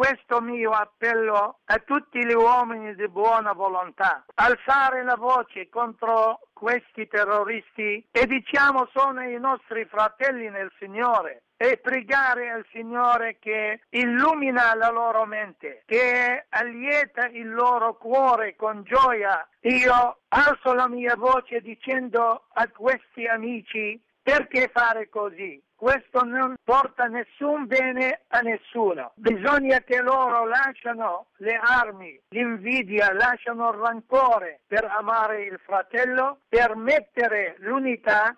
questo mio appello a tutti gli uomini di buona volontà: alzare la voce contro questi terroristi e diciamo sono i nostri fratelli nel Signore, e pregare al Signore che illumina la loro mente, che allieta il loro cuore con gioia. Io alzo la mia voce dicendo a questi amici: perché fare così? Questo non porta nessun bene a nessuno. Bisogna che loro lasciano le armi, l'invidia, lasciano il rancore per amare il fratello, per mettere l'unità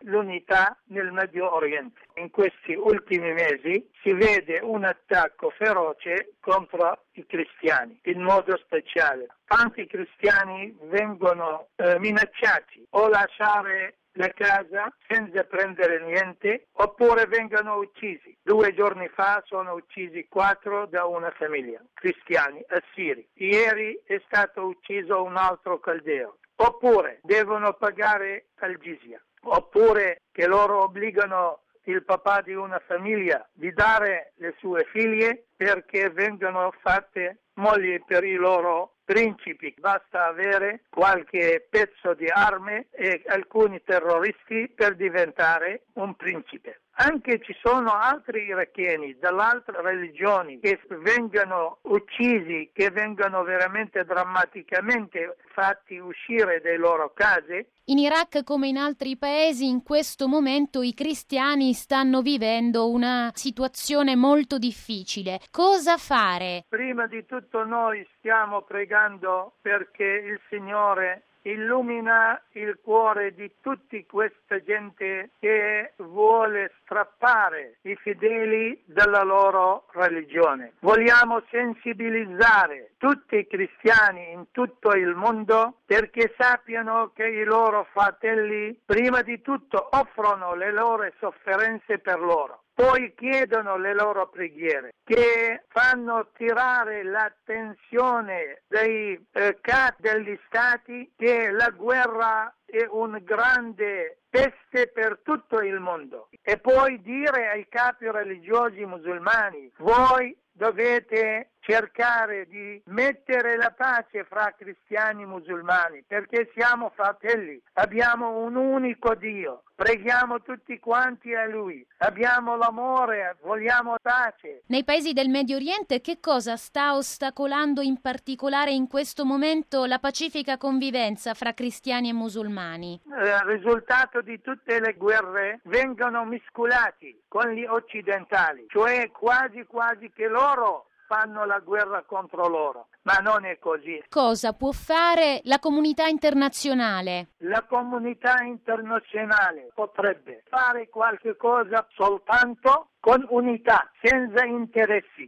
nel Medio Oriente. In questi ultimi mesi si vede un attacco feroce contro i cristiani, in modo speciale. Tanti cristiani vengono minacciati o lasciare la casa senza prendere niente, oppure vengono uccisi. 2 giorni fa sono uccisi 4 da una famiglia, cristiani, assiri. Ieri è stato ucciso un altro caldeo. Oppure devono pagare al jizya, oppure che loro obbligano il papà di una famiglia di dare le sue figlie perché vengono fatte mogli per i loro principi. Basta avere qualche pezzo di armi e alcuni terroristi per diventare un principe. Anche ci sono altri iracheni dall'altre religioni che vengono uccisi, che vengono veramente drammaticamente fatti uscire dalle loro case. In Iraq, come in altri paesi, in questo momento i cristiani stanno vivendo una situazione molto difficile. Cosa fare? Prima di tutto noi stiamo pregando perché il Signore illumina il cuore di tutta questa gente che vuole strappare i fedeli dalla loro religione. Vogliamo sensibilizzare tutti i cristiani in tutto il mondo perché sappiano che i loro fratelli prima di tutto offrono le loro sofferenze per loro. Poi chiedono le loro preghiere, che fanno tirare l'attenzione dei capi degli stati che la guerra è un grande peste per tutto il mondo. E poi dire ai capi religiosi musulmani: voi dovete cercare di mettere la pace fra cristiani e musulmani, perché siamo fratelli, abbiamo un unico Dio, preghiamo tutti quanti a Lui, abbiamo l'amore, vogliamo pace. Nei paesi del Medio Oriente che cosa sta ostacolando in particolare in questo momento la pacifica convivenza fra cristiani e musulmani? Il risultato di tutte le guerre vengono miscolati con gli occidentali, cioè quasi che loro fanno la guerra contro loro, ma non è così. Cosa può fare la comunità internazionale? La comunità internazionale potrebbe fare qualche cosa soltanto con unità, senza interessi.